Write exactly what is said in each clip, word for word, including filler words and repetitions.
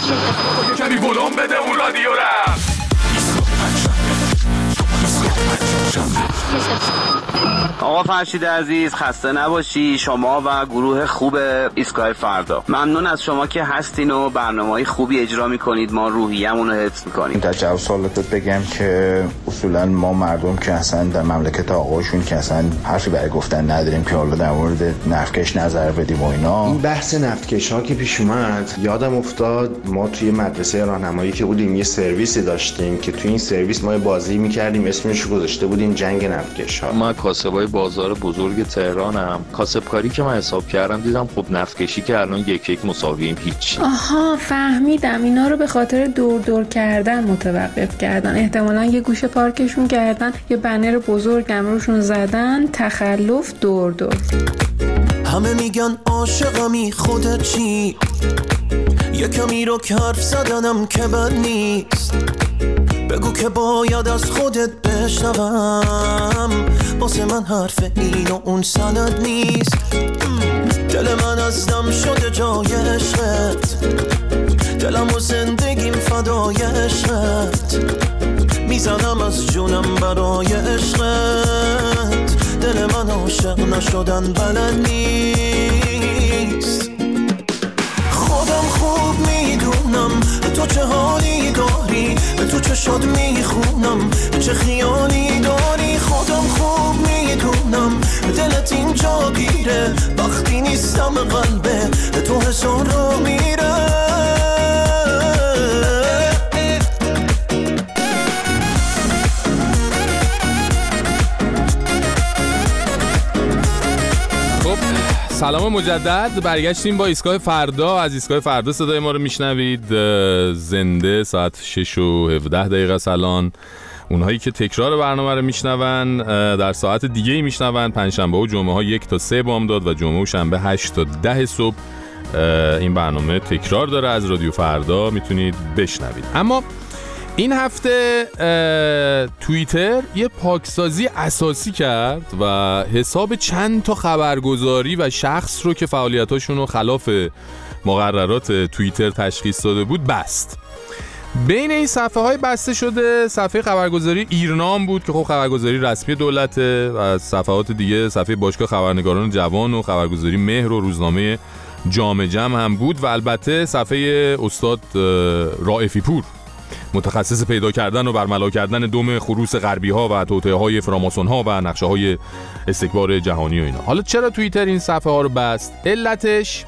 کمی ولوم بده اون رادیو را. آقا فرشید عزیز خسته نباشی، شما و گروه خوب ایستگاه فردا. ممنون از شما که هستین و برنامه‌های خوبی اجرا میکنید، ما روحیه‌مون رو حفظ میکنیم. در جواب سوالتت بگم که اصولا ما مردم که اصلا در مملکت آقایشون که اصلا حرفی برای گفتن نداریم که حالا در مورد نفتکش نظر بدیم و اینا. این بحث نفتکش ها که پیش اومد یادم افتاد ما توی مدرسه راهنمایی که بودیم یه سرویسی داشتیم که توی این سرویس ما بازی میکردیم، اسمش رو گذاشته بودیم جنگ نفتکش ها. ما کاسبای بازار بزرگ تهرانم، کاسبکاری که من حساب کردم دیدم خب نفتکشی که الان یک یک مساویم هیچ. آها فهمیدم، اینا رو به خاطر دور دور کردن متوقف کردن، احتمالاً یه گوشه پارکشون کردن، یه بنر بزرگ هم روشون زدن، تخلف دور دور. همه میگن عاشقمی، خودت چی؟ یه کمی رو که حرف زدنم که بد نیست، بگو که باید از خودت بشنوم، واسه من حرف این و اون سند نیست. دل من از دم شده جای عشقت، دلم و زندگیم فدای عشقت، میزنم از جونم برای عشقت، دل من عاشق نشدن بلد نیست. خودم خوب میدونم تو چه حالی داری، تو چه شاد میخونم چه خیالی داری. خودم خوب میدونم دلت اینجا گیره، وقتی نیستم قلبه تو هزار رو میره. سلام مجدد، برگشتیم با ایستگاه فردا. از ایستگاه فردا صدای ما رو میشنوید زنده ساعت شش و هفده دقیقه الان. اونهایی که تکرار برنامه رو میشنون در ساعت دیگه ای میشنون، پنجشنبه و جمعه ها یک تا سه بامداد و جمعه و شنبه هشت تا ده صبح این برنامه تکرار داره از رادیو فردا، میتونید بشنوید. اما این هفته توییتر یه پاکسازی اساسی کرد و حساب چند تا خبرگزاری و شخص رو که فعالیتاشون رو خلاف مقررات توییتر تشخیص داده بود بست. بین این صفحه های بسته شده صفحه خبرگزاری ایرنام بود که خب خبرگزاری رسمی دولته، و صفحات دیگه صفحه باشگاه خبرنگاران جوان و خبرگزاری مهر و روزنامه جام جم هم بود، و البته صفحه استاد رائفی پور متخصص پیدا کردن و برملا کردن دم خروس غربی ها و توطئه های فراماسون ها و نقشه های استکبار جهانی و اینا. حالا چرا توییتر این صفحه ها رو بست؟ علتش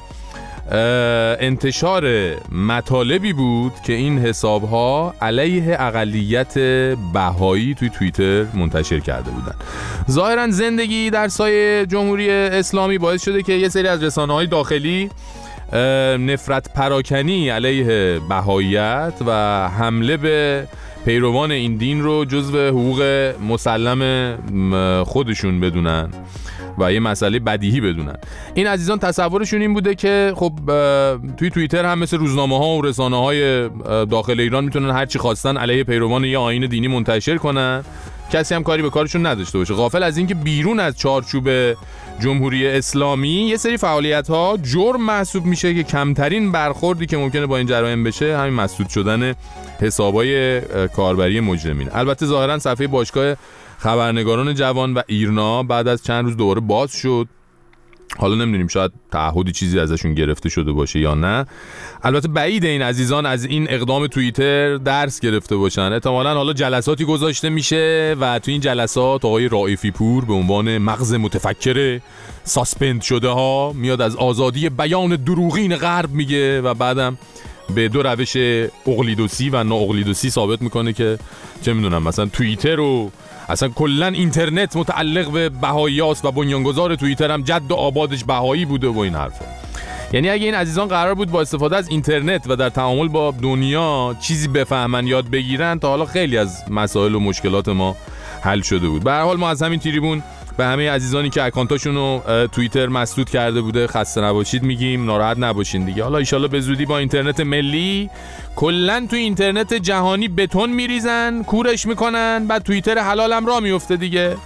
انتشار مطالبی بود که این حساب ها علیه اقلیت بهایی توی توییتر منتشر کرده بودن. ظاهرا زندگی در سایه جمهوری اسلامی باعث شده که یه سری از رسانه‌های داخلی نفرت پراکنی علیه بهاییت و حمله به پیروان این دین رو جزو حقوق مسلم خودشون بدونن و یه مسئله بدیهی بدونن. این عزیزان تصورشون این بوده که خب توی توییتر هم مثل روزنامه ها و رسانه های داخل ایران میتونن هر چی خواستن علیه پیروان یه آیین دینی منتشر کنن، کسی هم کاری به کارشون نداشته باشه، غافل از اینکه بیرون از چارچوب جمهوری اسلامی یه سری فعالیت ها جرم محسوب میشه که کمترین برخوردی که ممکنه با این جرایم بشه همین مسدود شدن حسابای کاربری مجرمین. البته ظاهرا صفحه باشگاه خبرنگاران جوان و ایرنا بعد از چند روز دوباره باز شد. حالا نمیدونیم شاید تعهدی چیزی ازشون گرفته شده باشه یا نه. البته بعید این عزیزان از این اقدام توییتر درس گرفته باشن. احتمالاً حالا جلساتی گذاشته میشه و تو این جلسات آقای رائفی پور به عنوان مغز متفکر ساسپند شده ها میاد از آزادی بیان دروغین غرب میگه و بعدم به دو روش اقلیدوسی و نااقلیدوسی ثابت میکنه که چه میدونم مثلا توییتر و اصلا کلن اینترنت متعلق به بهاییاست و بنیانگذار توییتر هم جد و آبادش بهایی بوده و این حرفا. یعنی اگه این عزیزان قرار بود با استفاده از اینترنت و در تعامل با دنیا چیزی بفهمن یاد بگیرن، تا حالا خیلی از مسائل و مشکلات ما حل شده بود. به هر حال ما از همین تریبون به همه عزیزانی که اکانتاشون رو توییتر مسدود کرده بوده خسته نباشید میگیم، ناراحت نباشین دیگه. حالا ان شاءالله به زودی با اینترنت ملی کلا تو اینترنت جهانی بتون میریزن، کورش میکنن، بعد توییتر حلالم راه میفته دیگه.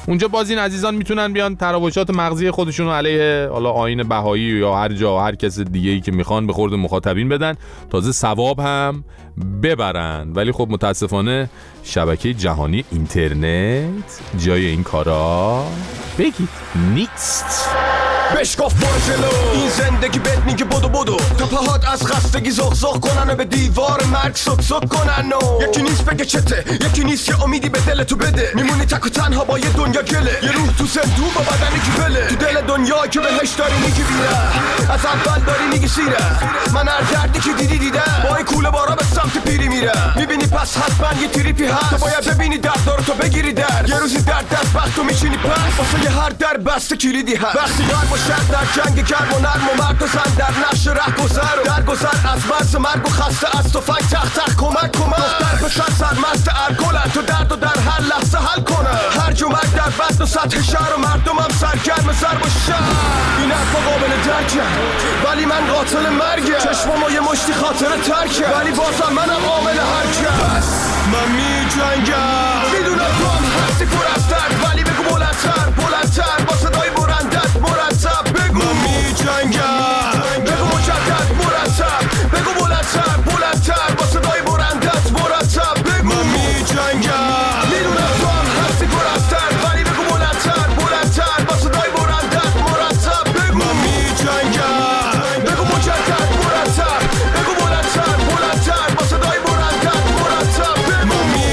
اونجا باز این عزیزان میتونن بیان تراوشات مغزی خودشون رو علیه حالا آیین بهایی یا هر جا هر کس دیگه‌ای که میخوان به خورد مخاطبین بدن، تازه ثواب هم ببرن. ولی خب متاسفانه شبکه جهانی اینترنت جای این کارا بگید نیست. بهش گفت برو جلو، این زندگی بهت میگه بدو بدو، تا پاهات از خستگی زغ زغ کنن و به دیوار مرگ سک سک کنن و یکی نیست بگه چته، یکی نیست یه امیدی به دل تو بده، میمونی تک و تنها با یه دنیا گله، یه روح تو زندون با بدنی که بله، تو دل دنیا که بهش داری میگی بیره، از اول داری میگی سیره، من هر دردی که دیدی دیدم، با این کوله بارا به سمت پیری میره، میبینی پس حتما یه تریپی هست، تو باید ببینی درد رو تو بگیری در، یه روزی درد دست وقت تو میچینی پس، واسه یه هر در بسته کلیدی هست، وقتی شد در جنگ گرم و نرم و مرد و زن در نقش ره گذر و در گذر از مرز مرگ و خسته از تفنگ تخت تخت کمک کمک دختر پسر سرمست ارگلن تو درد و در هر لحظه حل کنه، هر جمعک در بدن و سطح شهر و مردم هم سرگرم ضرب و شهر، این حرفا قابل درکه ولی من قاتل مرگه، چشمامو یه مشتی خاطره ترکه ولی بازم منم عامل حرکت، من می جنگم میدونم تو هم هستی پر از درد ولی بگو بلندتر بلندتر با صدای برندت مرتب بگو من می جنگم بگو مجدد مرتب بگو بلندتر بلندتر با صدای برندت مرتب بگو من می جنگم میدونم تو هم هستی پر از درد ولی بگو بلندتر بلندتر با صدای برندت مرتب بگو من می جنگم بگو مجدد مرتب بگو بلندتر بلندتر با صدای برندت مرتب بگو من می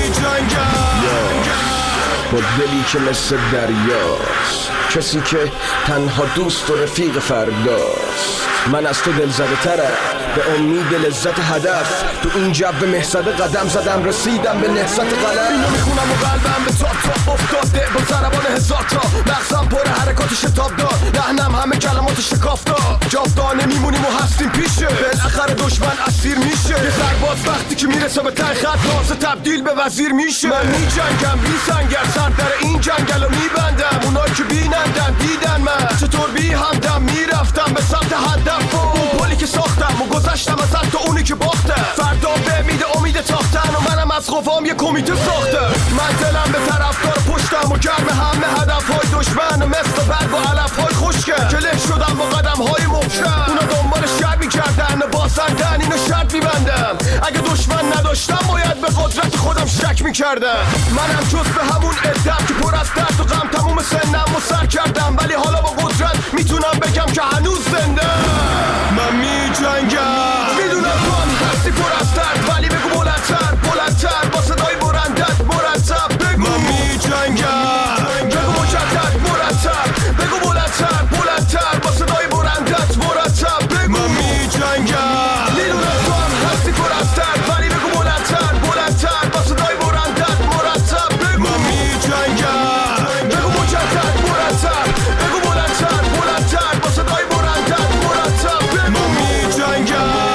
جنگم با دلی که مثل دریاست، کسی که تنها دوست و رفیق فرداست، من از تو دل زده تره به امید لذت هدف، تو این جو مهزده قدم زدم رسیدم به نهضت قلم، اینو میخونم و قلبم به تاپ تاپ افتاده با ضربان هزار تا، مغزم پر حرکات شتاب دار، لحنم همه کلمات شکاف دار، جاودانه میمونیم و هستیم پیشه، بالاخره دشمن اسیر میشه، یه سرباز وقتی که میرسه به ته خط تازه تبدیل به وزیر میشه، من میجنگم بی سنگر سر در این جنگل رو میبندم، اونایی که بینندن دیدن من چطور بی همدم میرفتم به سمت هدف، اون پلی که ساختم و گذشتم از حتی اونی که باختم، فردا به امید امید تاختن و منم از قوام یه کمیته ساختم، من دلم به طرفدار پشتم و گرم همه هدفهای دشمن مثل برگ و علفهای خشکم، که له شدم با قدمهای محکم، اونا دنبال شر میکردن بازندن اینو شرط میبندم، اگه دشمن نداشتم باید به قدرت خودم شک میکردم، منم جز به همون عدم که پر از درد و غم تموم سنم و سر کردم، ولی حالا با قدرت میتونم بگم که هنوز زنده من می جنگم، میدونم تو هم هستی پر از درد ولی بگو بلندتر بلندتر با صدای برندت مرتب بگو من می جنگم بگو مجدد مرتب بگو بلندتر بلندتر با صدای برندت مرتب بگو من می جنگم، میدونم تو هم هستی پر از درد ولی بگو بلندتر بلندتر با صدای برندت مرتب بگو من می جنگم بگو مجدد مرتب بگو بلندتر بلندتر با صدای برندت مرتب بگو من می جنگم.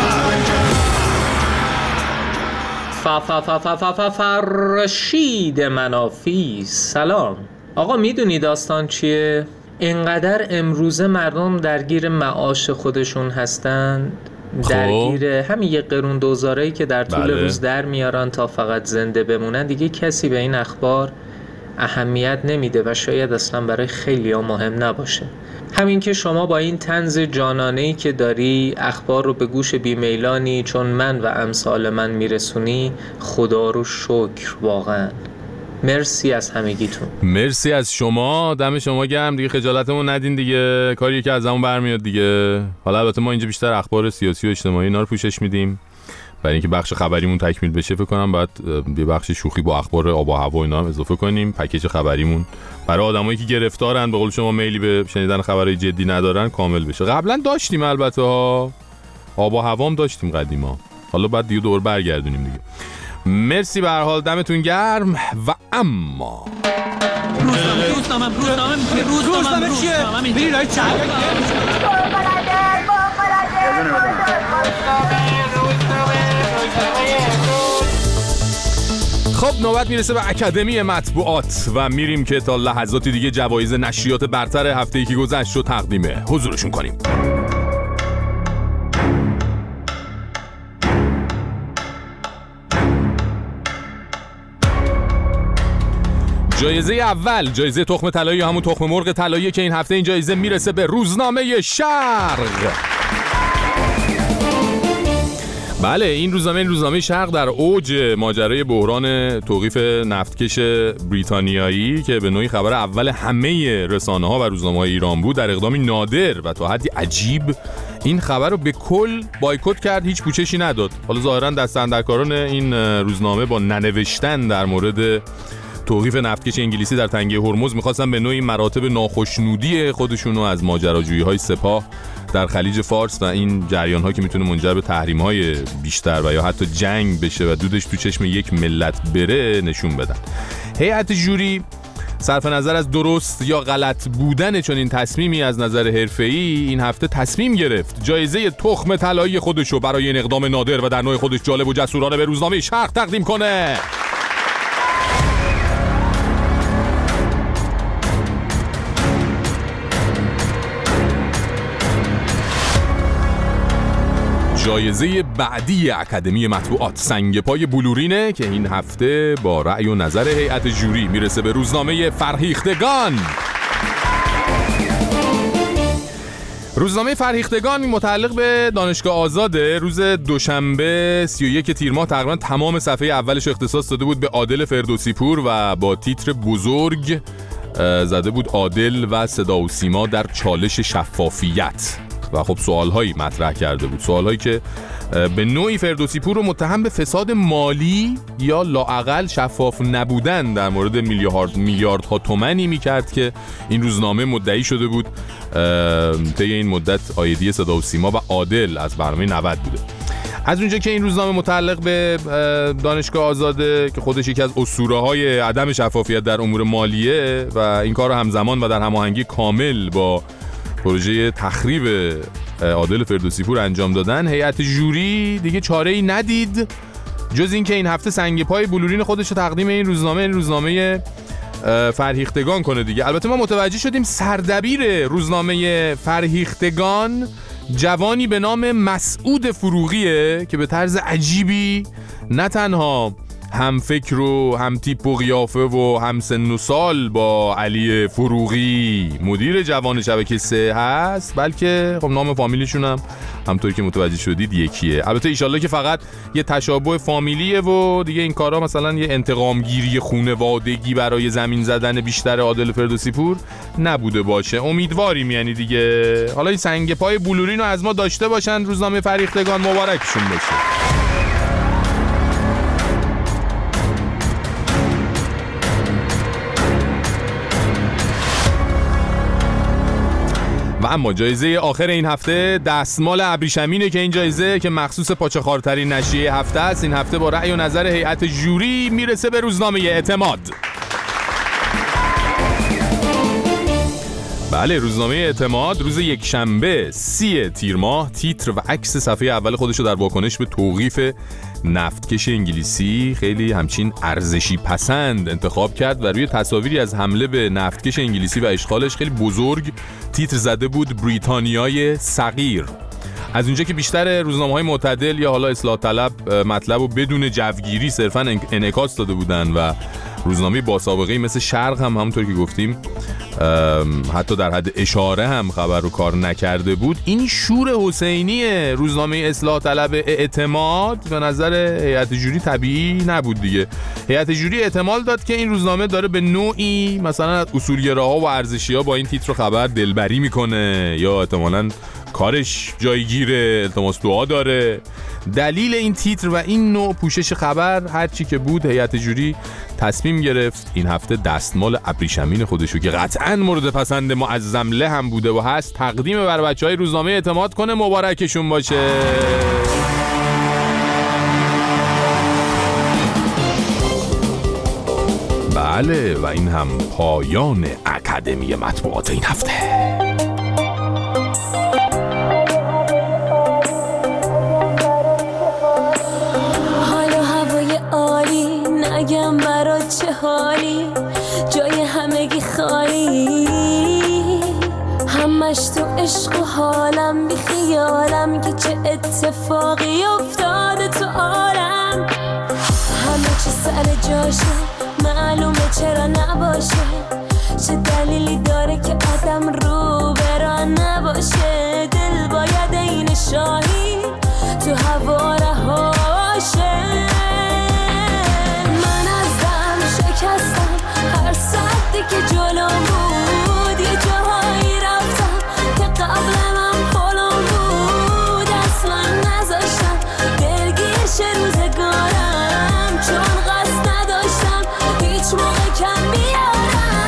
فا فا فا فا فا فا فرشید منافی سلام. آقا میدونی داستان چیه؟ اینقدر امروزه مردم درگیر معاش خودشون هستن، درگیر همین یه قرون دوزارهی که در طول بله. روز در میارن تا فقط زنده بمونن، دیگه کسی به این اخبار اهمیت نمیده و شاید اصلا برای خیلی ها مهم نباشه. همین که شما با این طنز جانانه‌ای که داری اخبار رو به گوش بیمیلانی چون من و امثال من میرسونی، خدا رو شکر واقعا. مرسی از همگیتون. مرسی از شما، دم شما گرم دیگه، خجالتمون ندین دیگه، کاری که از همون برمیاد دیگه. حالا البته ما اینجا بیشتر اخبار سیاسی و اجتماعی اینا رو پوشش میدیم برای اینکه بخش خبریمون تکمیل بشه. فکر کنم باید یه بخش شوخی با اخبار آب و هوا اینا هم اضافه کنیم. پکیج خبریمون برای آدمایی که گرفتارن، به قول شما میلی به شنیدن خبرهای جدی ندارن، کامل بشه. قبلا داشتیم البته ها، آب و هوام داشتیم قدیما، حالا بعد دیگه دور برگردونیم دیگه. مرسی به هر حال، دمتون گرم. و اما روزنامه روزنامه روزنامه روزنامه چیه؟ بری لای چند خب نوبت میرسه به اکادمی مطبوعات و میریم که تا لحظاتی دیگه جوایز نشریات برتر هفته‌ای که گذشت رو تقدیم حضورشون کنیم. جایزه اول، جایزه تخم طلایی، همون تخم مرغ طلایی که این هفته این جایزه میرسه به روزنامه شرق. بله، این روزنامه این روزنامه شرق در اوج ماجرای بحران توقیف نفتکش بریتانیایی که به نوعی خبر اول همه رسانه‌ها و روزنامه‌های ایران بود، در اقدامی نادر و تا حدی عجیب این خبر رو به کل بایکوت کرد، هیچ پوششی نداد. حالا ظاهراً دست اندرکاران این روزنامه با ننوشتن در مورد توقیف نفتکش انگلیسی در تنگه هرمز می‌خواستن به نوعی مراتب ناخشنودی خودشونو از ماجراجویی‌های سپاه در خلیج فارس و این جریان‌ها که میتونه منجر به تحریم‌های بیشتر و یا حتی جنگ بشه و دودش تو چشم یک ملت بره نشون بدن. هیئت جوری صرف نظر از درست یا غلط بودن چون این تصمیمی از نظر حرفه‌ای این هفته تصمیم گرفت جایزه تخم طلایی خودشو برای این اقدام نادر و در نوع خودش جالب و جسورانه به روزنامه شرق تقدیم کنه. جایزه بعدی اکادمی مطبوعات سنگ پای بلورینه که این هفته با رأی و نظر هیئت جوری میرسه به روزنامه فرهیختگان. روزنامه فرهیختگان متعلق به دانشگاه آزاده روز دوشنبه سی و یک تیر ماه تقریبا تمام صفحه اولش اختصاص داده بود به عادل فردوسی پور و با تیتر بزرگ زده بود عادل و صدا و سیما در چالش شفافیت و خب سوالهایی مطرح کرده بود، سوالهایی که به نوعی فردوسی پور رو متهم به فساد مالی یا لااقل شفاف نبودن در مورد میلیارد میلیاردها تومانی میکرد که این روزنامه مدعی شده بود طی این مدت آیدی صدا و سیما و عادل از برنامه نود بوده. از اونجا که این روزنامه متعلق به دانشگاه آزاده که خودش یکی از اسطوره‌های عدم شفافیت در امور مالیه و این کار رو همزمان و در هماهنگی کامل با پروژه تخریب عادل فردوسی پور انجام دادن، هیئت جوری دیگه چاره‌ای ندید جز این که این هفته سنگ پای بلورین خودش رو تقدیم این روزنامه این روزنامه فرهیختگان کنه دیگه. البته ما متوجه شدیم سردبیر روزنامه فرهیختگان جوانی به نام مسعود فروغیه که به طرز عجیبی نه تنها هم فکر و هم تیپ و قیافه و هم سن و سال با علی فروغی مدیر جوان شبکه سه هست، بلکه خب نام فامیلیشون هم همطور که متوجه شدید یکیه. البته ایشالله که فقط یه تشابه فامیلیه و دیگه این کارا مثلا یه انتقام گیری خانوادگی برای زمین زدن بیشتر عادل فردوسی پور نبوده باشه، امیدواریم یعنی دیگه. حالا این سنگ پای بلورین رو از ما داشته باشن، روزنامه فرهیختگان مبارکشون باشه. و اما جایزه آخر این هفته دستمال ابریشمینه که این جایزه که مخصوص پاچه‌خوارترین نشریه هفته است این هفته با رأی و نظر هیئت جوری میرسه به روزنامه اعتماد. بله، روزنامه اعتماد روز یک شنبه سی تیر ماه تیتر و عکس صفحه اول خودش رو در واکنش به توقیف نفتکش انگلیسی خیلی همچین ارزشی پسند انتخاب کرد و روی تصاویری از حمله به نفتکش انگلیسی و اشغالش خیلی بزرگ تیتر زده بود بریتانیای صغیر. از اونجا که بیشتر روزنامه‌های معتدل یا حالا اصلاح طلب مطلب رو بدون جوگیری صرفاً انعکاس داده بودن و روزنامه با سابقه‌ای مثل شرق هم همونطور که گفتیم حتی در حد اشاره هم خبر رو کار نکرده بود، این شور حسینی روزنامه اصلاح طلب اعتماد به نظر هیئت جوری طبیعی نبود دیگه. هیئت جوری احتمال داد که این روزنامه داره به نوعی مثلا از اصولگراها و ارزشی‌ها با این تیتر خبر دلبری میکنه یا احتمالاً کارش جایگیره، التماس دعا داره. دلیل این تیتر و این نوع پوشش خبر هرچی که بود، هیئت جوری تصمیم گرفت این هفته دستمال ابریشمین خودشو که قطعاً مورد پسند معظم له هم بوده و هست تقدیم بر بچهای روزنامه اعتماد کنه. مبارکشون باشه. بله، و این هم پایان اکادمی مطبوعات این هفته. نگم برات چه حالی، جای همگی خالی، همش تو عشق و حالم، بی خیالم که چه اتفاقی افتاده تو عالم، همه چی سر جاشه، من معلومه چرا نباشه، چه دلیلی داره که آدم رو بران نباشه. دل باید این شاهی تو هوا رهاشه. من ازم شکستم هر ساعتی که جلو بود، یه جاهایی رفتم که قبل من پلم بود. اصلا نذاشتم دلگیر شه روزگارم، چون قصد نداشتم هیچ موقع کم بیارم.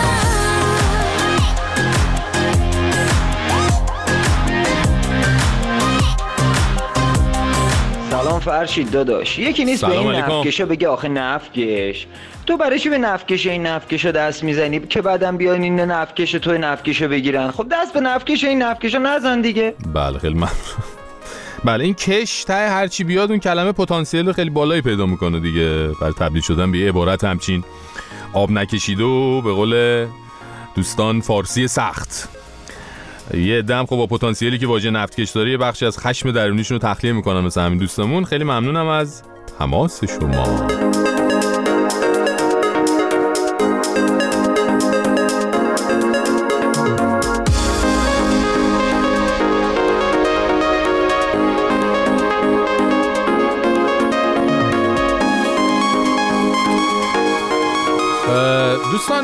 سلام فرشید داداش، یکی نیست به این نفکشا بگه آخه نفکش، تو برای چی به نفکش این نفکشا دست میزنی که بعدم بیان این نفکش تو نفکشا بگیرن؟ خب دست به نفکش این نفکشا نزن دیگه. بله خیلی ممنون. بله این کش ته هرچی بیاد اون کلمه پتانسیل خیلی بالایی پیدا میکنه دیگه برای تبدیل شدن به یه عبارت همچین آب نکشیده و به قول دوستان فارسی سخت. یه دم خب با پتانسیلی که واژه نفتکش داره یه بخشی از خشم درونیشون رو تخلیه میکنن مثل همین دوستمون. خیلی ممنونم از تماس شما. دوستان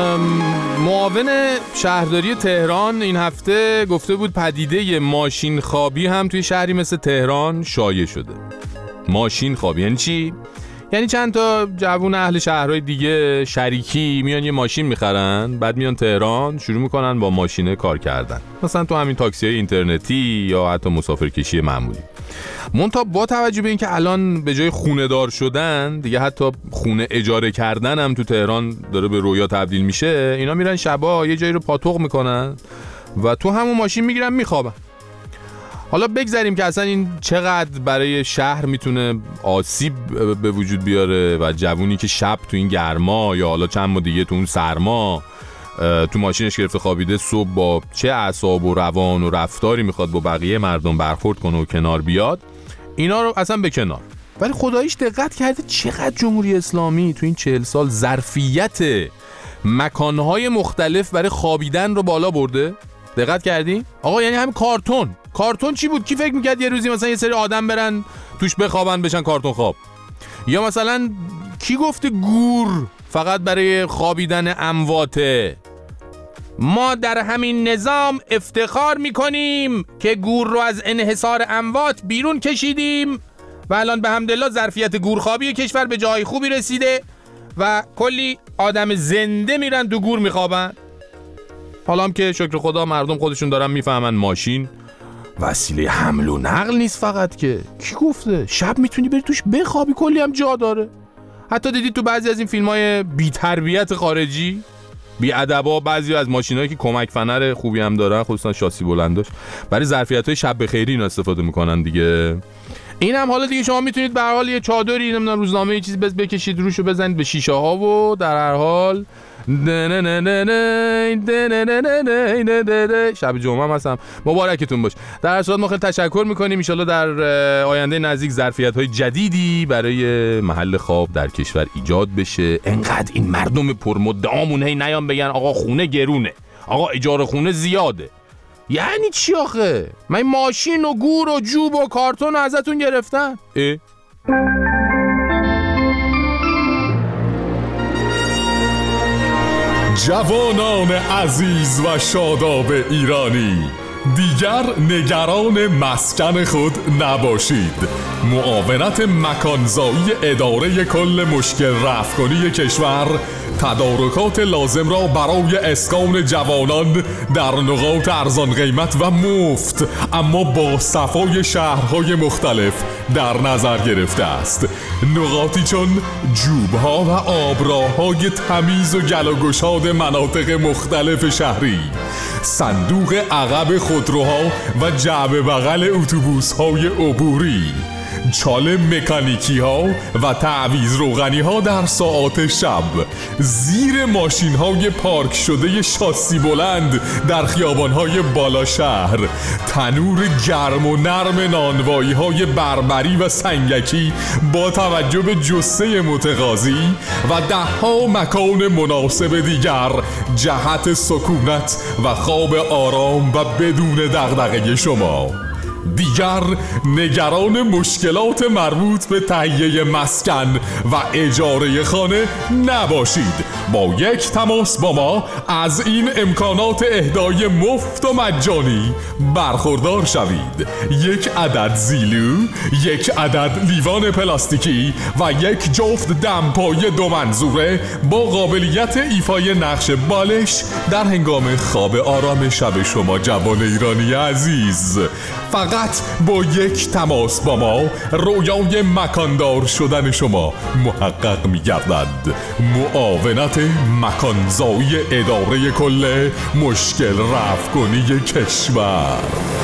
معاون شهرداری تهران این هفته گفته بود پدیده ماشین خوابی هم توی شهری مثل تهران شایع شده. ماشین خوابی یعنی چی؟ یعنی چند تا جوون اهل شهرهای دیگه شریکی میان یه ماشین میخرن، بعد میان تهران شروع میکنن با ماشینه کار کردن، مثلا تو همین تاکسی های اینترنتی یا حتی مسافرکشی معمولی. منتها با توجه به اینکه الان به جای خونه دار شدن دیگه حتی خونه اجاره کردن هم تو تهران داره به رویا تبدیل میشه، اینا میرن شبا یه جایی رو پاتوق میکنن و تو همون ماشین میگیرن میخوابن. حالا بگذاریم که اصلا این چقدر برای شهر میتونه آسیب به وجود بیاره و جوونی که شب تو این گرما یا حالا چند ماه دیگه تو اون سرما تو ماشینش گرفته خوابیده، صبح با چه اعصاب و روان و رفتاری میخواد با بقیه مردم برخورد کنه و کنار بیاد، اینا رو اصلا به کنار. ولی خداییش دقت کرده چقدر جمهوری اسلامی تو این چهل سال ظرفیت مکانهای مختلف برای خوابیدن رو بالا برده؟ دقت کردی؟ آقا یعنی هم کارتون کارتون چی بود؟ کی فکر میکرد یه روزی مثلا یه سری آدم برن توش بخوابن بشن کارتون خواب؟ یا مثلا کی گفته گور فقط برای خوابیدن امواته؟ ما در همین نظام افتخار میکنیم که گور رو از انحصار اموات بیرون کشیدیم و الان به حمدالله ظرفیت گورخوابی کشور به جای خوبی رسیده و کلی آدم زنده میرن تو گور میخوابن. حالا هم که شکر خدا مردم خودشون دارن میفهمن ماشین وسیله حمل و نقل نیست فقط، که کی گفته شب میتونی بری توش بخوابی، کلی هم جا داره. حتی دیدید تو بعضی از این فیلم‌های بی تربیت خارجی، بی ادبا، بعضی از ماشینایی که کمک فنر خوبی هم دارن خصوصا شاسی بلنداش برای ظرفیت‌های شب بخیری اینا استفاده میکنن دیگه. این هم حالا دیگه شما میتونید به هر حال یه چادری نمیدونم روزنامه یه چیزی بکشید روشو بزنید به شیشه ها و در هر حال شب جمعه هم هستم مبارکتون باش. در هر صورت ما خیلی تشکر میکنیم، ان شاءالله در آینده نزدیک ظرفیت‌های جدیدی برای محل خواب در کشور ایجاد بشه. انقدر این مردم پرمدعامون هی نیان بگن آقا خونه گرونه، آقا اجاره خونه زیاده. یعنی چی آخه؟ من ماشین و گور و جوب و کارتون رو ازتون گرفتن؟ اه؟ جوانان عزیز و شاداب ایرانی، دیگر نگران مسکن خود نباشید. معاونت مکانزایی اداره کل مشکل رفع‌کنی کشور تدارکات لازم را برای اسکان جوانان در نقاط ارزان قیمت و مفت اما با صفای شهرهای مختلف در نظر گرفته است. نقاطی چون جوبها و آبراههای تمیز و گل و گشاد مناطق مختلف شهری، صندوق عقب خودروها و جعبه بغل اتوبوس‌های عبوری، چال مکانیکی ها و تعویض روغنی ها در ساعات شب، زیر ماشین های پارک شده شاسی بلند در خیابان های بالا شهر، تنور گرم و نرم نانوایی های بربری و سنگکی با توجه به جثه متقاضی و ده ها مکان مناسب دیگر جهت سکونت و خواب آرام و بدون دغدغه شما. دیگر نگران مشکلات مربوط به تهیه مسکن و اجاره خانه نباشید. با یک تماس با ما از این امکانات اهدای مفت و مجانی برخوردار شوید. یک عدد زیلو، یک عدد لیوان پلاستیکی و یک جفت دمپای دو منظوره با قابلیت ایفای نقش بالش در هنگام خواب آرام شب شما جوان ایرانی عزیز. فقط با یک تماس با ما رویای مکاندار شدن شما محقق می گردد. معاونت مکانزایی اداره کل مشکل رفع‌کنی کشور.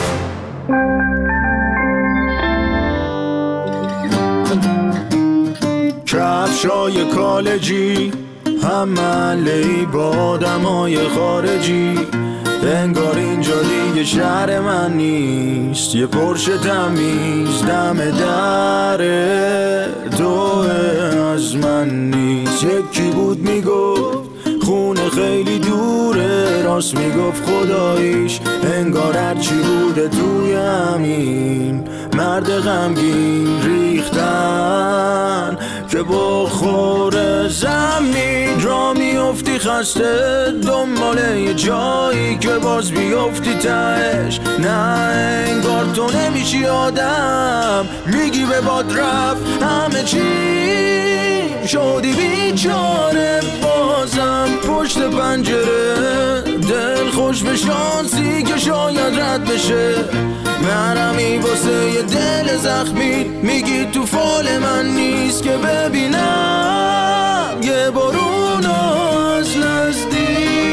کفشای کالجی همالی با آدمای خارجی، انگار اینجا دیگه شهر من نیست. یه پرشه تمیز دم دره تو از من نیست. یکی بود میگفت خونه خیلی دوره، راست میگفت خداییش انگار هرچی بوده توی همین مرد غمگین ریختن که بخور زمین را میفتی خسته دنبال یه جایی که باز بیفتی تهش. نه انگار تو نمیشی آدم، میگی به باد رفت همه چی، شدی بیچاره بازم پشت پنجره. دل خوش به شانسی که شاید رد بشه، مرمی واسه یه دل زخمی، میگی تو فال من نیست که ببینم یه بارون از نزدیک.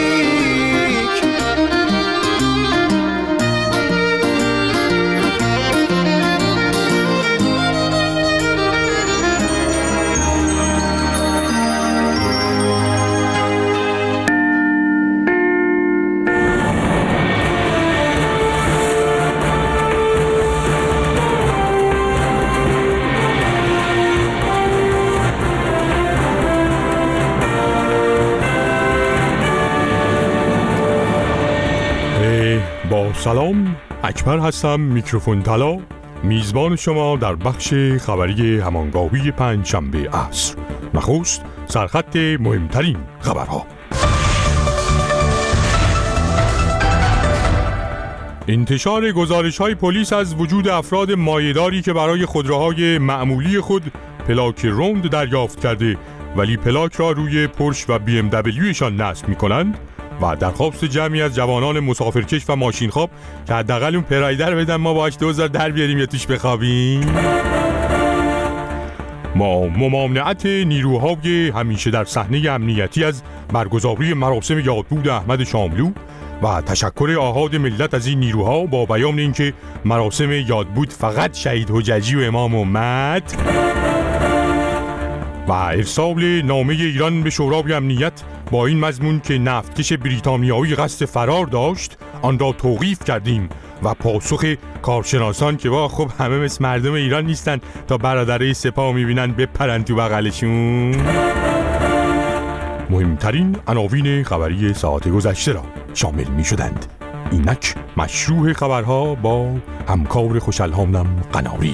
با سلام، اکبر هستم، میکروفون طلا، میزبان شما در بخش خبری همانگاهی پنج شنبه عصر. نخست سرخط مهمترین خبرها. انتشار گزارش‌های پلیس از وجود افراد مایه‌داری که برای خودروهای معمولی خود پلاک روند دریافت کرده ولی پلاک را روی پورش و بی ام دبلیوشان نصب می‌کنند و درخواست جمعی از جوانان مسافرکش و ماشین خواب که حداقل اون پرایدر بدن ما باهاش دوزار در بیاریم یا توش بخوابیم. ما ممانعت نیروهای همیشه در صحنه امنیتی از برگزاری مراسم یادبود احمد شاملو و تشکر آحاد ملت از این نیروها با بیان اینکه مراسم یادبود فقط شهید حججی و امام امت و ارسال نامه ایران به شورای امنیت با این مضمون که نفتکش بریتانیایی قصد فرار داشت آن را توقیف کردیم و پاسخ کارشناسان که با خب همه مثل مردم ایران نیستن تا برادرای سپاه میبینن بپرن تو بغلشون. مهمترین عناوین خبری ساعت گذشته را شامل می شدند. اینک مشروع خبرها با همکار خوش‌الحامم قناری.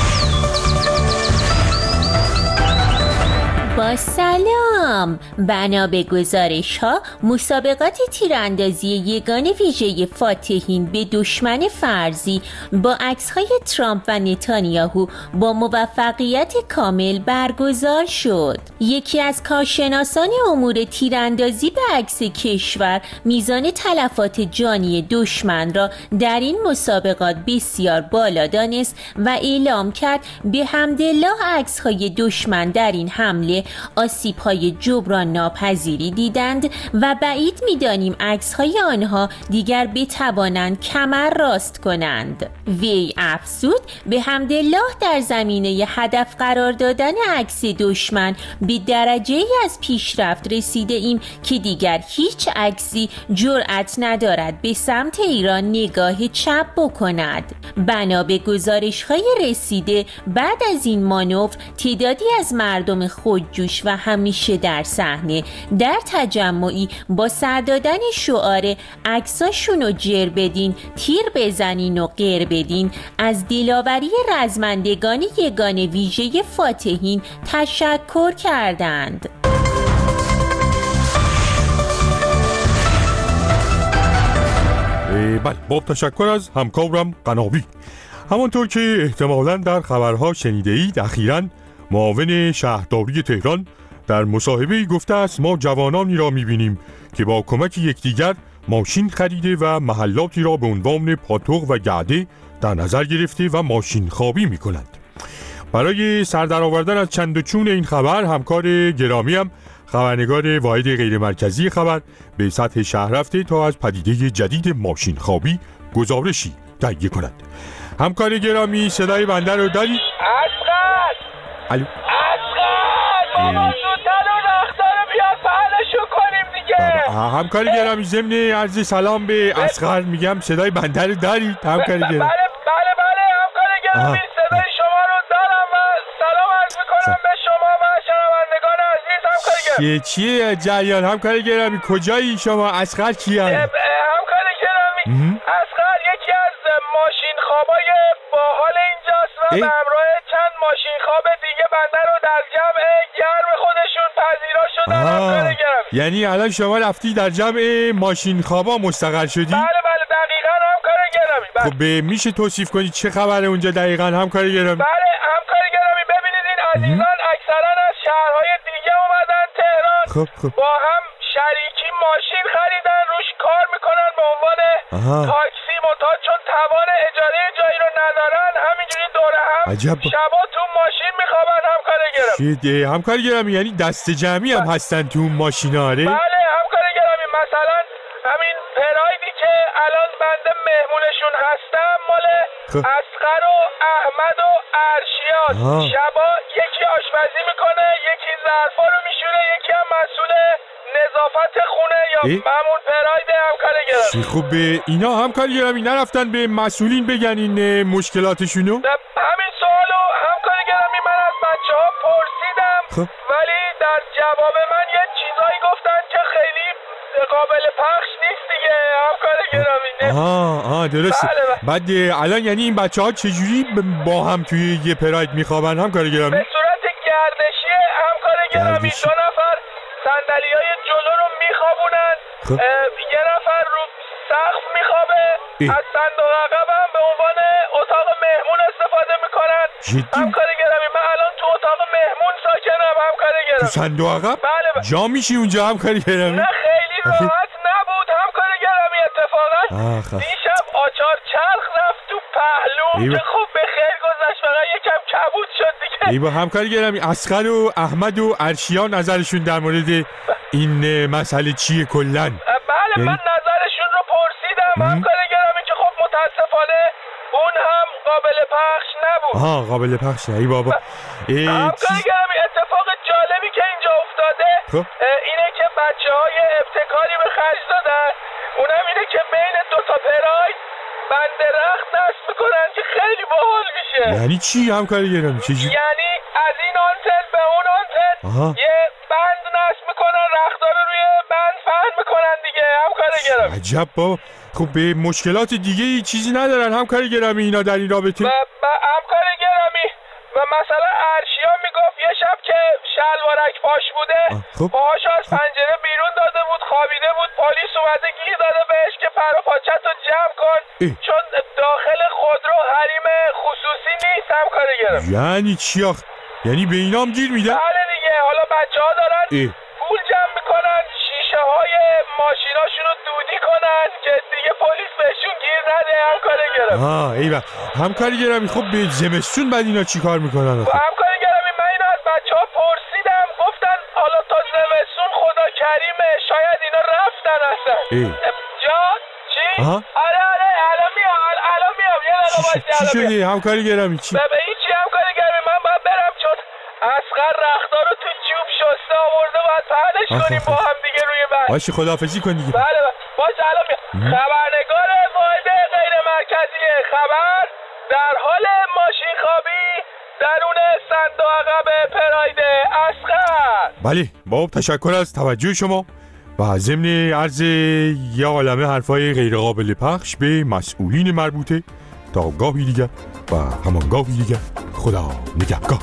با سلام، بنا به گزارش ها مسابقات تیراندازی یگانه ویژه فاتحین به دشمن فرضی با عکس های ترامپ و نتانیاهو با موفقیت کامل برگزار شد. یکی از کارشناسان امور تیراندازی به عکس کشور میزان تلفات جانی دشمن را در این مسابقات بسیار بالا دانست و اعلام کرد به حمدالله عکس های دشمن در این حمله آسیب‌های جبران ناپذیری دیدند و بعید می‌دانیم عکس‌های آنها دیگر بتوانند کمر راست کنند. وی افزود به حمدالله در زمینه هدف قرار دادن عکس دشمن به درجه‌ای از پیشرفت رسیده ایم که دیگر هیچ عکسی جرأت ندارد به سمت ایران نگاه چپ بکند. بنا به گزارش‌های رسیده بعد از این مانور تعدادی از مردم خودجوش و همیشه در صحنه در تجمعی با سر دادن شعار عکساشونو جر بدین، تیر بزنین و غیر بدین از دلاوری رزمندگان یگان ویژه فاتحین تشکر کردند. بله، با تشکر از همکارم قنابی. همانطور که احتمالاً در خبرها شنیده اید، اخیراً معاون شهرداری تهران در مصاحبه‌ای گفته است ما جوانانی را می‌بینیم که با کمک یکدیگر ماشین خریده و محلاتی را به عنوان پاتوق و گعده در نظر گرفته و ماشین خوابی می‌کنند. برای سر درآوردن از چند و چون این خبر، همکار گرامیم خبرنگار واحد غیر مرکزی خبر به سطح شهر رفته تا از پدیده جدید ماشین خوابی گزارشی تهیه کند. همکار گرامی، صدای بنده رو دارید؟ اسقر! الو؟ اسقر! بابا زودتر و رختار رو بیار پهلشو کنیم دیگه. همکار گرامی، ضمن عرض سلام به اسقر میگم صدای بنده رو دارید؟ همکار گرامی. بله بله بله همکار گرامی، صدای شما رو دارم و سلام عرض میکنم به شما و شنوندگان عزیز. همکار گرامی چیه جریان؟ همکار گرامی کجایی شما؟ اسقر کیه؟ همکار گرامی اسقر یکی از ماشین خوابای باحال اینجاست و به همراه چند ماشین خواب دیگه بنده رو در جمع گرم خودشون پذیرا شدن. همکار گرامی یعنی الان شما رفتی در جمع ماشین خوابا مستقر شدی؟ بله بله دقیقاً همکار گرامی. خب میشه توصیف کنید چه خبره اونجا دقیقاً همکار گرامی؟ بله همکار گرامی، ببینید این عزیزان اکثرا از شهرهای دیگه اومدن تهران. خب خب با هم شریکی ماشین خریدن، روش کار میکنن به عنوان تاکسی، منتها چون توان اجاره جایی رو ندارن همینجوری دوره هم عجب. شبا تو ماشین میخوابن. همکار گرامی چیه همکار گرامی؟ یعنی دست جمعی هم هستن تو اون ماشینا؟ آره بله همکار گرامی، مثلا همین پرایدی که الان بنده مهمونشون هستم مال اسقر و احمد و ارشیان. شبا یکی آشپزی میکنه، یکی ظرفا رو میشوره، یکی هم مسئول نظافت خونه یا همون پراید. همکار گرامی خب اینا همکار گرامی نرفتن به مسئولین بگن این مشکلاتشونو؟ همین سوالو همکار گرامی من از بچه ها پرسیدم خب. ولی در جواب من یه چیزایی گفتن که خیلی قابل پخش نیست دیگه. همکار گرامی آها آها درسته. بله بله. بعد الان یعنی این بچه ها چجوری با هم توی یه پراید میخوابن همکار گرامی؟ به صورت گردشی همکار گرامی. دو نفر صندلی های جلو رو میخوابونن، یه نفر رو سقف میخوابه، از صندوق عقب هم به عنوان اتاق مهمون استفاده میکنن. همکار گرامی من الان تو اتاق مهمون ساکنم. همکار گرامی تو صندوق عقب؟ بله بله. جا میشی اونجا همکار گرامی؟ نه خیلی راحت نبود همکار گرامی. اتفاقا دیشب آچار چرخ رفت تو پهلوم که خوب به خیر گذشت، فقط یکم کبود شد دیگه. ای با همکار گرامی، اسقر و احمد و ارشیان نظرشون در مورد این مسئله چیه کلن؟ بله من نظرشون رو پرسیدم همکار گرامی که خب متاسفانه اون هم قابل پخش نبود. آها قابل پخش نه. ای بابا همکار گرامی اتفاق جالبی که اینجا افتاده خب. اینه که بچه های ابتکاری به خرج دادن، اونم اینه که بین دوتا پراید بند رخت نصب میکنن که خیلی باحال میشه. یعنی چی همکار گرامی؟ چی؟ یعنی از این آنتن به اون آنتن یه بند نصب میکنن، رختا رو روی بند پهن میکنن دیگه. همکار گرامی عجب بابا. خب به مشکلات دیگه ای چیزی ندارن همکار گرامی اینا در این رابطه؟ و همکار گرامی و مثلا ارشیان میگفت یه شب که شلوارک پاش بوده خب. پاهاشو از پنجره بیرون داده بود، خوابیده بود، پلیس اومده گیر داده بهش که پر و پاچت رو جمع کن اه. چون داخل خودرو حریم خصوصی نیست. همکار گرامی یعنی چی آخ؟ یعنی به اینا هم گیر میدن؟ بله دیگه. حالا بچه ها دارن اه. پول جمع میکنن شیشه های ماشیناشون رو دودی کنن که دیگه پلیس بهشون گیر نده. همکار گرامی آها ایوه همکار گرامی. خب به زمستون بعد اینا چی کار میکنن؟ همکار گرامی من اینو از بچه ها پرسیدم، گفتن ای جان چی؟ آها آره آره الان میام الان میام یه دقیقه وایسا. چی شدی همکاری گرامی؟ چی؟ به هیچی همکاری گرامی، من باید برم چون اصغر رختار رو تو جوب شسته آورده باید پهنش کنیم با هم دیگه روی بحث. باشه خداحافظی کن دیگه. بله بله باشه الان میام. خبرنگار واحد غیر مرکزی خبر در حال ماشین خوابی درون صندوق عقب پراید اصغر. بله باب تشکر از توجه شما و ضمن عرض یه عالمه حرفای غیر قابل پخش به مسئولین مربوطه تا گاهی دیگر و همان گاهی دیگر. خدا نگهدار.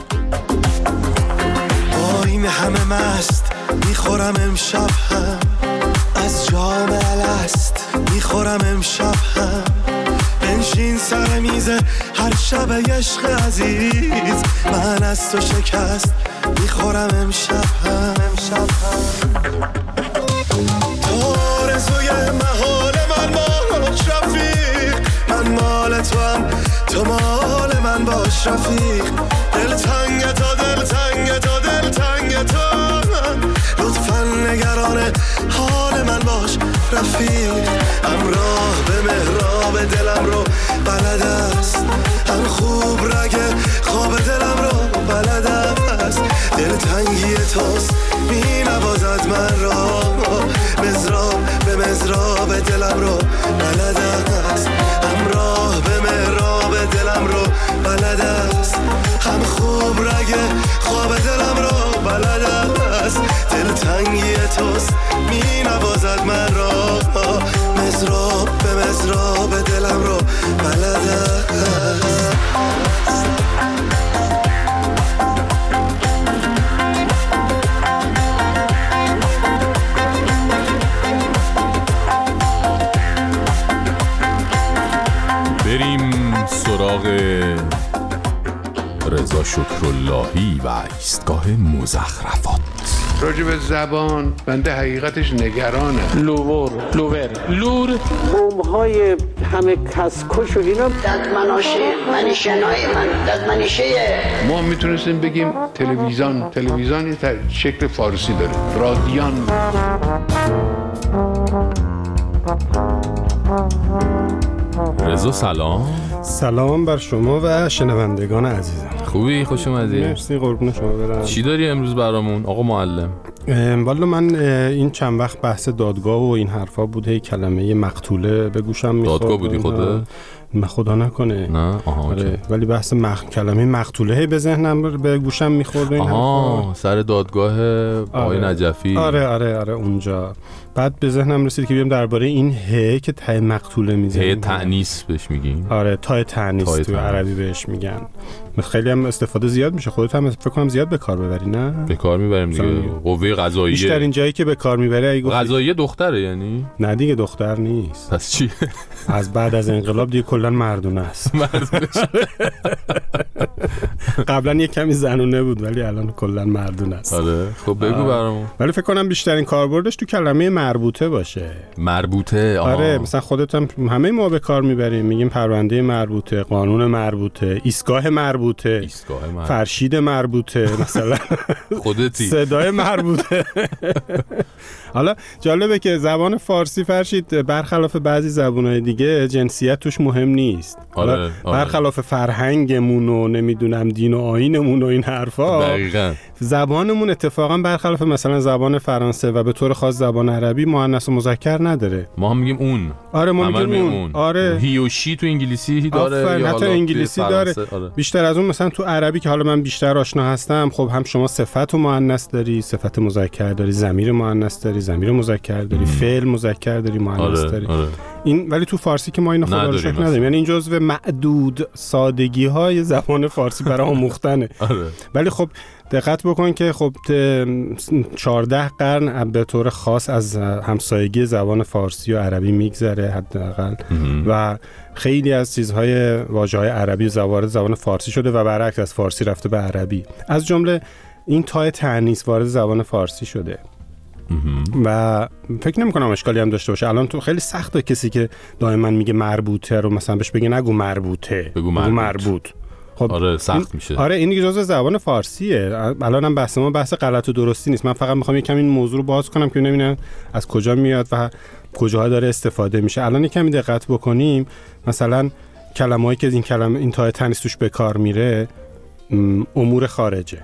با این همه مست میخورم امشب هم از جام الست، میخورم امشب هم بنشین سر میز هر شب عشق عزیز، من از تو شکست میخورم امشب هم امشب هم تو آرزوی محال من باش رفیق، من مال تو هم تو مال من باش رفیق، دل تنگ تو دل تنگ تو دل تنگ تو من، لطفا نگران حال من باش رفیق، همراه به مهراب دلم رو بلد است، هم خوب رگ خواب دلم رو بلد است، دل تنگی توست می نوازد من را، مزراب به مزراب دلم رو بلد است، همراه به مهراب دلم رو بلد است، هم خوب رگ خواب دلم رو بلد است، دل تنگی توست می نوازد من را، مزراب به مزراب دلم رو بلد است. بریم سراغ رضا شکراللهی و ایستگاه مزخرفات. راجع به زبان بنده حقیقتش نگرانه. لوور لوور لور بوم‌های همه کسکش و اینا ددمناشه منشنای من ددمنشه ما میتونستیم بگیم تلویزیون. تلویزیون یه شکل فارسی داره. رادیان. رضا سلام. سلام بر شما و شنوندگان عزیزم. خوبی؟ خوش اومدی. مرسی قربون شما برم. چی داری امروز برامون آقا معلم؟ والا من این چند وقت بحث دادگاه و این حرفا بود، هی کلمه مقتوله به گوشم میخورد. دادگاه بودی خودت؟ خدا نکنه. نه آها آره. ولی بحث مخ... کلمه مقتوله هی به ذهنم به گوشم میخورد. آها سر دادگاه آقای آره. نجفی. آره آره آره اونجا. بعد به ذهنم رسید که بیام درباره این ه که ته مقتوله میزنیم. ه تأنیث بهش میگین؟ آره تای تأنیث تو عربی بهش میگن. خیلی هم استفاده زیاد میشه. خودت هم فکر کنم زیاد به کار ببری نه؟ به کار میبریم دیگه. قوه قضاییه. بیشتر این جایی که به کار میبری اگه قضاییه دختره یعنی؟ نه دیگه دختر نیست. پس چی؟ از بعد از انقلاب دیگه کلا مردونه است. قبلا یه کمی زنونه بود ولی الان کلا مردونه است. آره خب بگو برامون. ولی فکر کنم بیشترین کاربردش تو کلمه مربوطه باشه. مربوطه آها. آره مثلا خودت هم همه ما به کار میبریم، میگیم پرونده مربوطه، قانون مربوطه، ایستگاه مربوطه، ایستگاه مربوطه، فرشید مربوطه مثلا خودتی، صدای مربوطه. حالا جالبه که زبان فارسی فرشید برخلاف بعضی زبان‌های دیگه جنسیت توش مهم نیست. آره، آره. برخلاف فرهنگمون و نمیدونم دین و آیینمون و این حرفا، دقیقاً زبانمون اتفاقا برخلاف مثلا زبان فرانسه و به طور خاص زبان عربی مؤنث و مذکر نداره. ما هم میگیم اون. آره ما میگیم اون. اون. آره هی و شی تو انگلیسی داره یا حتی انگلیسی داره. آره. بیشتر از اون مثلا تو عربی که حالا من بیشتر آشنا هستم، خب هم شما صفت و مؤنث داری، صفت مذکر داری، ضمیر مؤنث داری، ضمیر مذکر داری، فعل مذکر داری، مؤنث آره. داری. آره. این ولی تو فارسی که ما اینو خدا رو شکر نداریم. یعنی این جزو معدود سادگی های زبان فارسی برای آموختنه. آره. ولی خب دقت بکن که خب چهارده قرن به طور خاص از همسایگی زبان فارسی و عربی میگذره حداقل و خیلی از چیزهای واژه‌های عربی وارد زبان فارسی شده و برعکس از فارسی رفته به عربی. از جمله این تای تأنیث وارد زبان فارسی شده. و فکر نمی کنم اشکالی هم داشته باشه. الان تو خیلی سخته کسی که دائما میگه مربوطه رو مثلا بهش بگه نگو مربوطه، بگو مربوط. مربوط. خب آره سخت میشه. آره این دیگه جزء زبان فارسیه. الانم بحث ما بحث غلط و درستی نیست. من فقط میخوام یکم این موضوع رو باز کنم که ببینم از کجا میاد و کجاها داره استفاده میشه. الان یکم دقت بکنیم، مثلا کلمه‌ای که این کلمه این تای تنیس توش به کار میره، امور خارجه،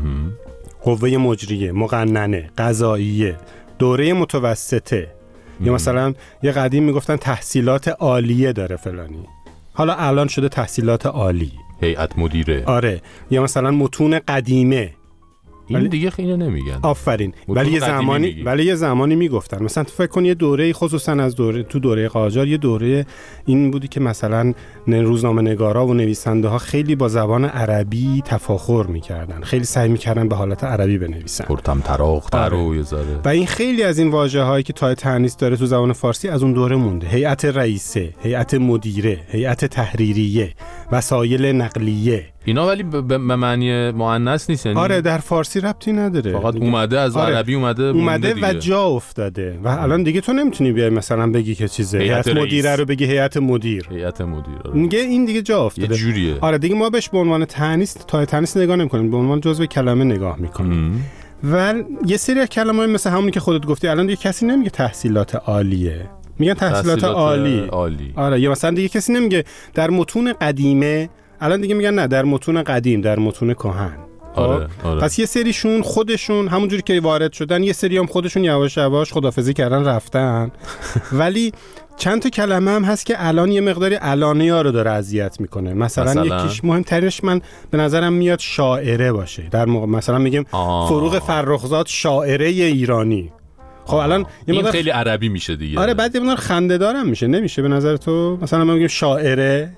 قوه مجریه، مقننه، قضاییه، دوره متوسطه، یا مثلا یه قدیم میگفتن تحصیلات عالیه داره فلانی، حالا الان شده تحصیلات عالی، هیئت مدیره. آره، یا مثلا متون قدیمه. این ولی دیگه خیلی نمیگن. آفرین. ولی یه زمانی میگی. ولی یه زمانی میگفتن. مثلا تو فکر کن یه دوره خصوصا از دوره تو دوره قاجار یه دوره این بودی که مثلا روزنامه‌نگارا و نویسنده ها خیلی با زبان عربی تفاخر میکردن، خیلی سعی میکردن به حالت عربی بنویسن، پرتم تراختر و یه ذره. و این خیلی از این واژه‌هایی که تا تنیس داره تو زبان فارسی از اون دوره مونده. هیئت رئیسه، هیئت مدیره، هیئت تحریریه، وسایل نقلیه. اینا ولی به معنی مؤنث نیست، یعنی آره در فارسی ربطی نداره، فقط اومده از آره. عربی اومده اومده و جا افتاده و الان دیگه تو نمیتونی بیای مثلا بگی که چیزه هیئت مدیره رو بگی هیئت مدیر، هیئت مدیر دیگه این دیگه جا افتاده یه جوریه. آره دیگه ما بهش به عنوان تنیس تا تنیس نگاه نمی‌کنیم، به عنوان جزء کلمه نگاه می‌کنیم. و یه سری از کلمه‌ها مثل همونی که خودت گفتی الان دیگه کسی نمیگه تحصیلات عالیه، میگن تحصیلات, تحصیلات عالی. عالی. آره یا مثلا دیگه کسی نمیگه در متون قدیمه، الان دیگه میگن نه در متون قدیم، در متون کهن. آره، آره. پس یه سریشون خودشون همونجوری که وارد شدن، یه سری هم خودشون یواش یواش خدافظی کردن رفتن. ولی چند تا کلمه هم هست که الان یه مقداری الانیا رو داره اذیت میکنه. مثلا, مثلا یکیش مهمترینش من به نظرم میاد شاعره باشه. در موقع مثلا میگیم آه. فروغ فرخزاد شاعره ایرانی. خب الان این مقدار خیلی عربی میشه دیگه. آره بعد یه مقدار خنده‌دارم میشه، نمیشه به نظر تو؟ مثلا ما میگیم شاعره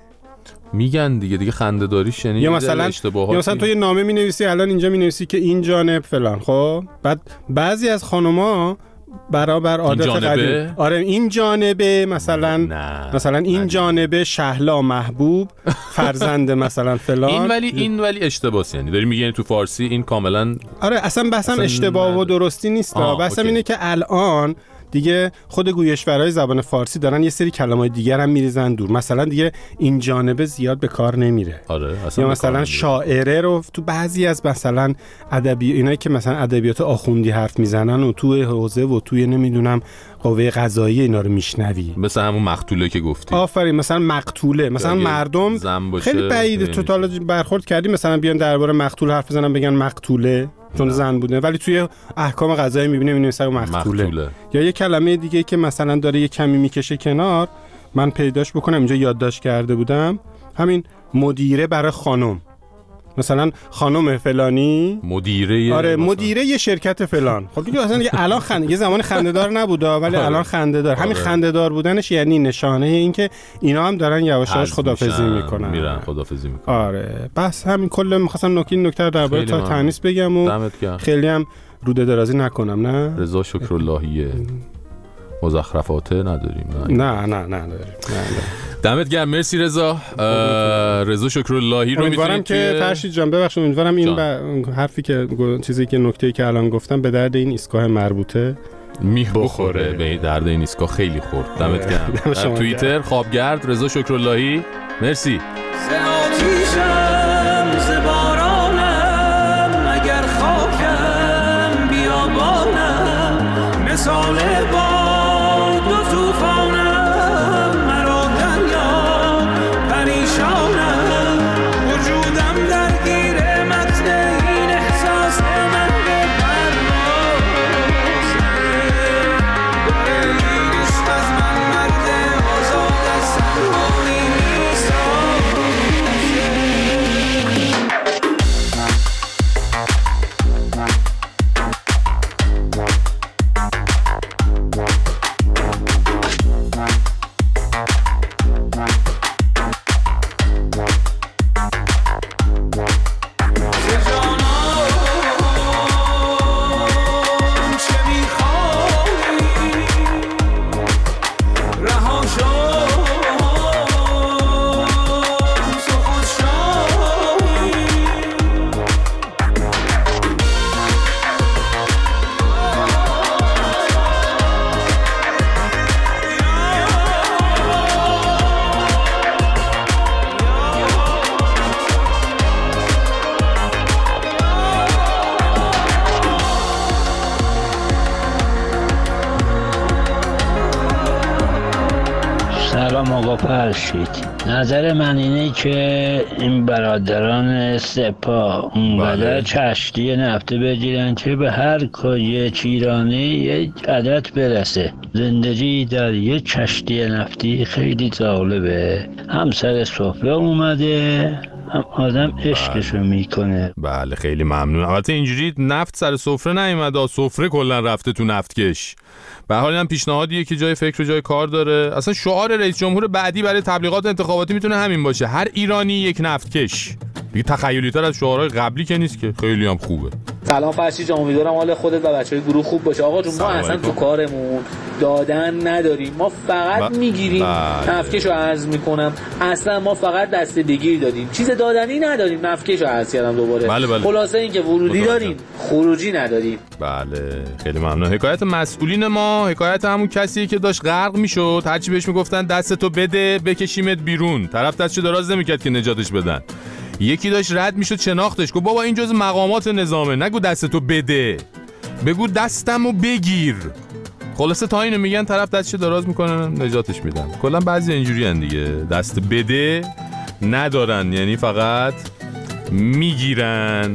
میگن دیگه دیگه خنده‌داریش یعنی یا مثلا یا مثلا تو یه نامه مینویسی الان اینجا مینویسی که این جانب فلان، خب بعد بعضی از خانوما برابر عادت قدیم آره این جانبه مثلا نه. مثلا این جانبه شهلا محبوب فرزند مثلا فلان این ولی این ولی اشتباهه، یعنی داری میگی تو فارسی این کاملا آره اصلا بحثم اشتباه و درستی نیست، بحثم اینه که الان دیگه خود گویشورهای زبان فارسی دارن یه سری کلمات دیگر هم میریزن دور. مثلا دیگه این جانبه زیاد به کار نمیره. آره یا مثلا شاعره رو تو بعضی از مثلا ادبی اینایی که مثلا ادبیات آخوندی حرف میزنن و توی حوزه و توی نمیدونم قوه قضاییه اینا رو میشنوی، مثلا همون مقتوله که گفتی. آفرین. مثلا مقتوله مثلا مردم خیلی بعیده تو تا برخورد کردی مثلا بیان درباره مقتول حرف بزنن بگن مقتوله چون نه. زن بوده، ولی توی احکام قضایی میبینیم این مثلا مقتوله. مقتوله یا یه کلمه دیگه که مثلا داره یه کمی میکشه کنار، من پیداش بکنم اینجا یادداشت کرده بودم، همین مدیره برای خانم، مثلا خانم فلانی مدیره آره مدیره یه شرکت فلان. خب دیگه اصلا دیگه الان خنده یه زمان خنده‌دار نبوده ولی آره. الان خنده‌دار. همین آره. خنده‌دار بودنش یعنی نشانه این که اینا هم دارن یواش یواش خدافظی میکنن، میرن خدافظی میکنن. آره بس همین کل می‌خواستم نکته نکته درباره تا تنیس بگم و خیلی هم روده درازی نکنم. نه رضا شکراللهیه مزخرفاته نداریم. نه نه نه نداریم. دمت گرم، مرسی رضا. رضا شکراللهی رو امیدوارم که فرشید جان ببخشید امیدوارم این ب... حرفی که چیزی که نکته‌ای که الان گفتم به درد این ایستگاه مربوطه می بخوره. به درد این ایستگاه خیلی خورد. دمت گرم. در توییتر خوابگرد رضا شکراللهی. مرسی. آتیشم ز بارانم اگر خاکم بیابانم مثال باد و طوفانم مرا دریا پریشانم وجودم درگیر متن این احساس من به پرواز این عشق از من مرد آزاد از تنهایی نیست. آقا فرشید. نظر من اینه که این برادران سپاه اونقدر کشتی نفتی بگیرن که به هر کجای چیرانه یک عدد برسه. زندگی در یک کشتی نفتی خیلی جالبه، هم سر سفره اومده هم آدم عشقشو میکنه. بله خیلی ممنون. البته اینجوری نفت سر سفره نیومده، سفره کلا رفته تو نفتکش. به حال هم پیشنهادیه که جای فکر و جای کار داره. اصلا شعار رئیس جمهور بعدی برای تبلیغات انتخاباتی میتونه همین باشه، هر ایرانی یک نفتکش. دیگه تخیلی تر از شعارهای قبلی که نیست که. خیلی هم خوبه. سلام فرشید جان، امیدوارم حال خودت و بچهای گروه خوب باشه. آقا جون ما اصلا تو کارمون دادن نداریم، ما فقط ب... میگیریم. نفتکشو عرض میکنم، اصلا ما فقط دسته بگیر دادیم، چیز دادنی نداریم. نفتکشو عرض کردم دوباره. بله بله. خلاصه این که ورودی داریم، خروجی نداریم. بله خیلی ممنون. حکایت مسئولین ما حکایت همون کسیه که داشت غرق میشد، هرچی بهش میگفتن دستتو بده بکشیمت بیرون، طرف دستشو دراز نمیکرد که نجاتش بدن. یکی داشت رد میشد شناختش، گفت بابا این جز مقامات نظامه، نگو دستتو بده، بگو دستمو بگیر. خلاصه تا اینو میگن طرف دستشو دراز میکنن نجاتش میدن. کلا بعضی اینجوری ان دیگه، دست بده ندارن، یعنی فقط میگیرن.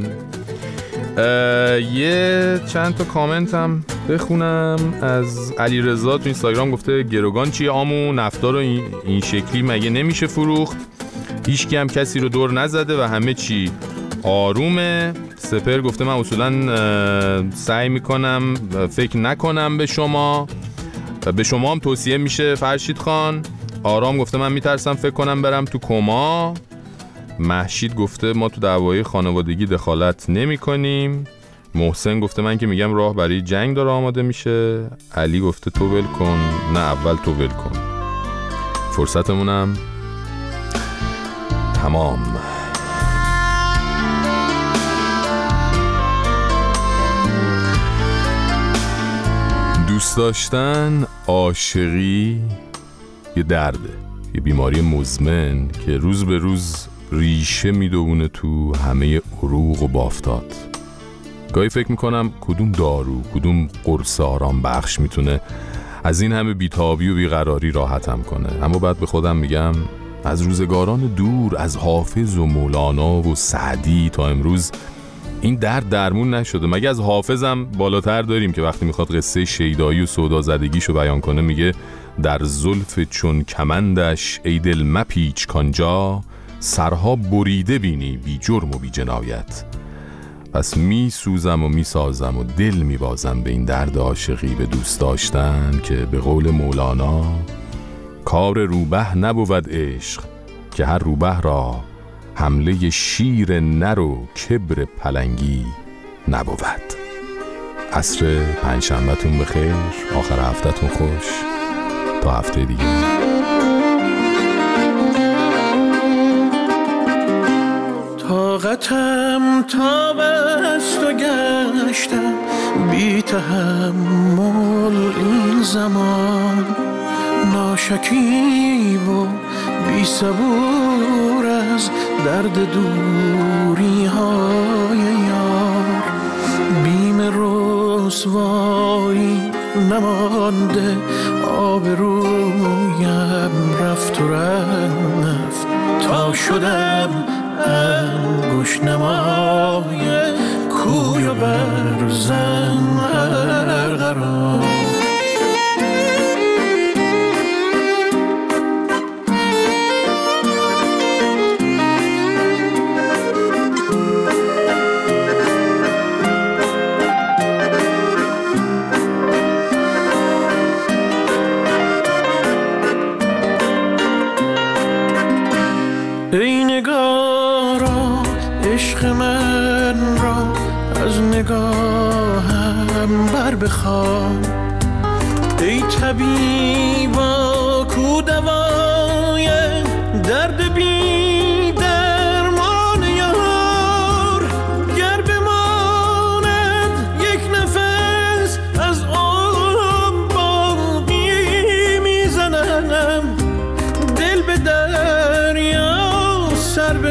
یه چند تا کامنت هم بخونم از علیرضا تو اینستاگرام. گفته گروگان چیه آمو، نفتا رو این شکلی مگه نمیشه فروخت؟ هیچکی هم کسی رو دور نزده و همه چی آرومه. سپر گفته من اصولا سعی میکنم فکر نکنم به شما، به شما هم توصیه میشه فرشید خان. آرام گفته من میترسم فکر کنم برم تو کما. مهشید گفته ما تو دعوای خانوادگی دخالت نمی کنیم. محسن گفته من که میگم راه برای جنگ داره آماده میشه. علی گفته تو ول کن، نه اول تو ول کن. فرصتمونم تمام. دوست داشتن، عاشقی یه درده، یه بیماری مزمن که روز به روز ریشه میدونه تو همه عروق و بافتات. گاهی فکر میکنم کدوم دارو، کدوم قرص آرام بخش میتونه از این همه بیتابی و بیقراری راحتم کنه. اما بعد به خودم میگم از روزگاران دور، از حافظ و مولانا و سعدی تا امروز این درد درمون نشده. مگه از حافظم بالاتر داریم که وقتی میخواد قصه شیدایی و سودازدگیشو بیان کنه میگه در زلف چون کمندش ای دل مپیچ کانجا، سرها بریده بینی بی جرم و بی جنایت. پس می سوزم و می سازم و دل می بازم به این درد عاشقی، به دوست داشتن که به قول مولانا کار روبه نبود عشق، که هر روبه را حمله شیر نر و کبر پلنگی نبود. عصر پنجشنبه‌تون بخیر، آخر هفته‌تون خوش، تا هفته دیگه. طاقتم تا بست و گشتم بی تحمل این زمان، ناشکیب و بی صبور از درد دوری های یار. بیم رسوایی نمانده، آبرویم رفت و رفت تا شدم انگوش نمای کوی و برزن هر قرار. ای نگارا عشق من را از نگاهم بر بخوان، ای طبیبا کو دوای درد بی درمان یار. گر بماند یک نفس از آن باقی میزنم، دل به دریا سر به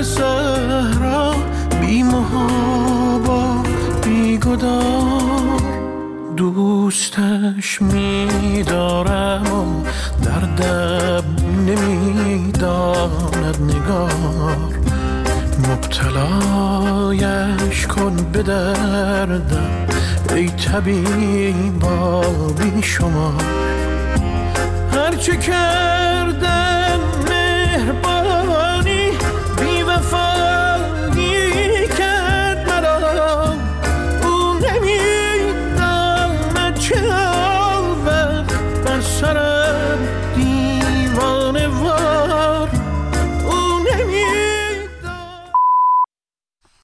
صحرا، بی محابا بی گدار. دوستش می‌دارم و دردم نمی‌داند نگار، مبتلایش کن به دردم ای طبیبا بی شما. هرچه کردم